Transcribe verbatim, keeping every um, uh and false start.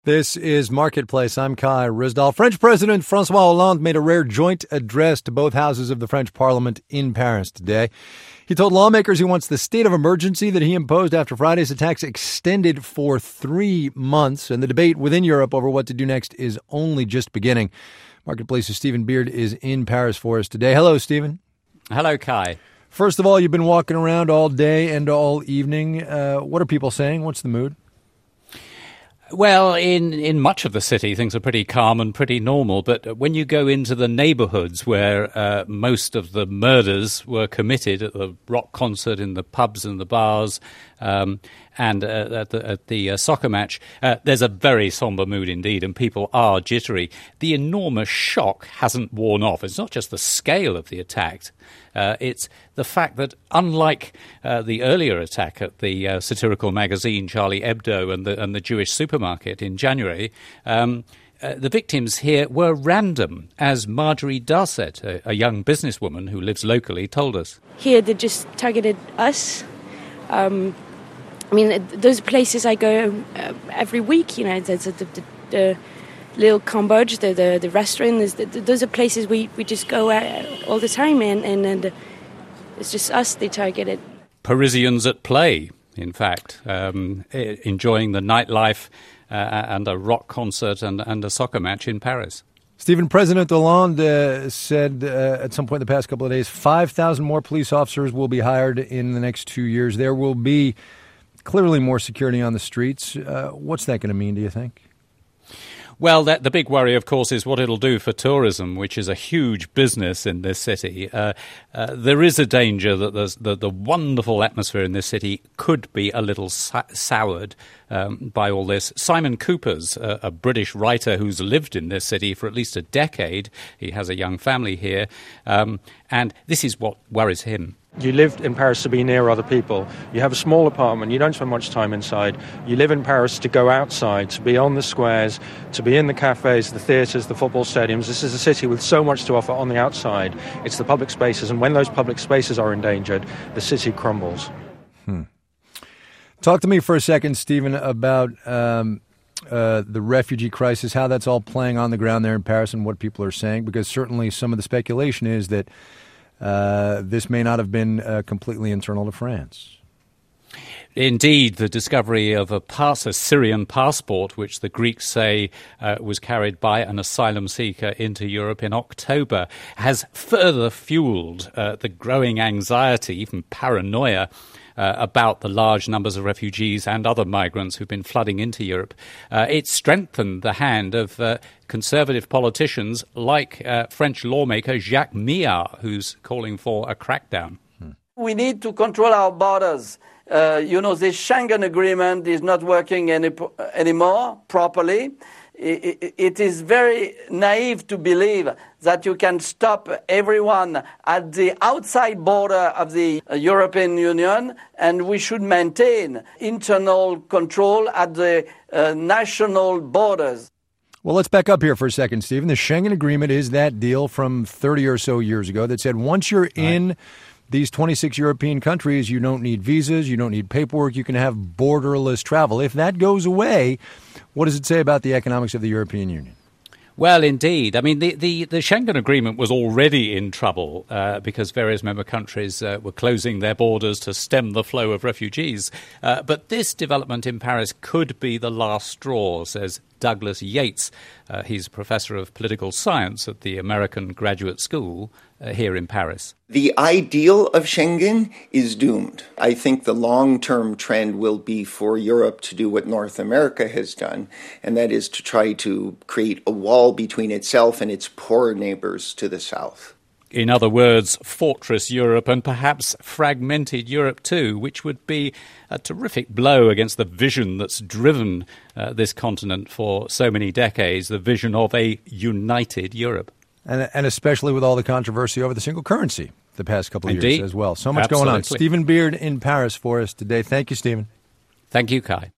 This is Marketplace. I'm Kai Ryssdal. French President François Hollande made a rare joint address to both houses of the French Parliament in Paris today. He told lawmakers he wants the state of emergency that he imposed after Friday's attacks extended for three months, and the debate within Europe over what to do next is only just beginning. Marketplace's Stephen Beard is in Paris for us today. Hello, Stephen. Hello, Kai. First of all, you've been walking around all day and all evening. Uh, what are people saying? What's the mood? Well, in, in much of the city, things are pretty calm and pretty normal. But when you go into the neighbourhoods where uh, most of the murders were committed at the rock concert, in the pubs and the bars, um, and uh, at the, at the uh, soccer match, uh, there's a very sombre mood indeed, and people are jittery. The enormous shock hasn't worn off. It's not just the scale of the attack. Uh, it's the fact that, unlike uh, the earlier attack at the uh, satirical magazine Charlie Hebdo and the, and the Jewish supermarket in January, um, uh, the victims here were random, as Marjorie Darcet, a, a young businesswoman who lives locally, told us. Here they just targeted us. Um, I mean, those places I go uh, every week, you know, there's the, the, the little Cambodge, the, the, the restaurant, the, the, those are places we, we just go at all the time, and, and, and it's just us they targeted. Parisians at play, in fact, um, enjoying the nightlife uh, and a rock concert and, and a soccer match in Paris. Stephen, President Hollande uh, said uh, at some point in the past couple of days, five thousand more police officers will be hired in the next two years. There will be clearly more security on the streets. Uh, what's that going to mean, do you think? Well, that, the big worry, of course, is what it'll do for tourism, which is a huge business in this city. Uh, uh, there is a danger that the, the wonderful atmosphere in this city could be a little sa- soured um, by all this. Simon Cooper's uh, a British writer who's lived in this city for at least a decade. He has a young family here, um, and this is what worries him. You live in Paris to be near other people. You have a small apartment. You don't spend much time inside. You live in Paris to go outside, to be on the squares, to be in the cafes, the theatres, the football stadiums. This is a city with so much to offer on the outside. It's the public spaces, and when those public spaces are endangered, the city crumbles. Hmm. Talk to me for a second, Stephen, about um, uh, the refugee crisis, how that's all playing on the ground there in Paris and what people are saying, because certainly some of the speculation is that Uh, this may not have been uh, completely internal to France. Indeed, the discovery of a, pass, a Syrian passport, which the Greeks say uh, was carried by an asylum seeker into Europe in October, has further fueled uh, the growing anxiety, even paranoia, Uh, about the large numbers of refugees and other migrants who've been flooding into Europe. Uh, it's strengthened the hand of uh, conservative politicians like uh, French lawmaker Jacques Millard, who's calling for a crackdown. Hmm. We need to control our borders. Uh, you know, the Schengen Agreement is not working any, anymore properly. It, it is very naive to believe that you can stop everyone at the outside border of the European Union, and we should maintain internal control at the uh, national borders. Well, let's back up here for a second, Stephen. The Schengen Agreement is that deal from thirty or so years ago that said once you're in right. these twenty-six European countries, you don't need visas, you don't need paperwork, you can have borderless travel. If that goes away, what does it say about the economics of the European Union? Well, indeed. I mean, the, the, the Schengen Agreement was already in trouble uh, because various member countries uh, were closing their borders to stem the flow of refugees. Uh, but this development in Paris could be the last straw, says Douglas Yates. Uh, he's a professor of political science at the American Graduate School uh, here in Paris. The ideal of Schengen is doomed. I think the long-term trend will be for Europe to do what North America has done, and that is to try to create a wall between itself and its poor neighbors to the south. In other words, fortress Europe and perhaps fragmented Europe too, which would be a terrific blow against the vision that's driven uh, this continent for so many decades, the vision of a united Europe. And, and especially with all the controversy over the single currency the past couple of Indeed. years as well. So much Absolutely. going on. Stephen Beard in Paris for us today. Thank you, Stephen. Thank you, Kai.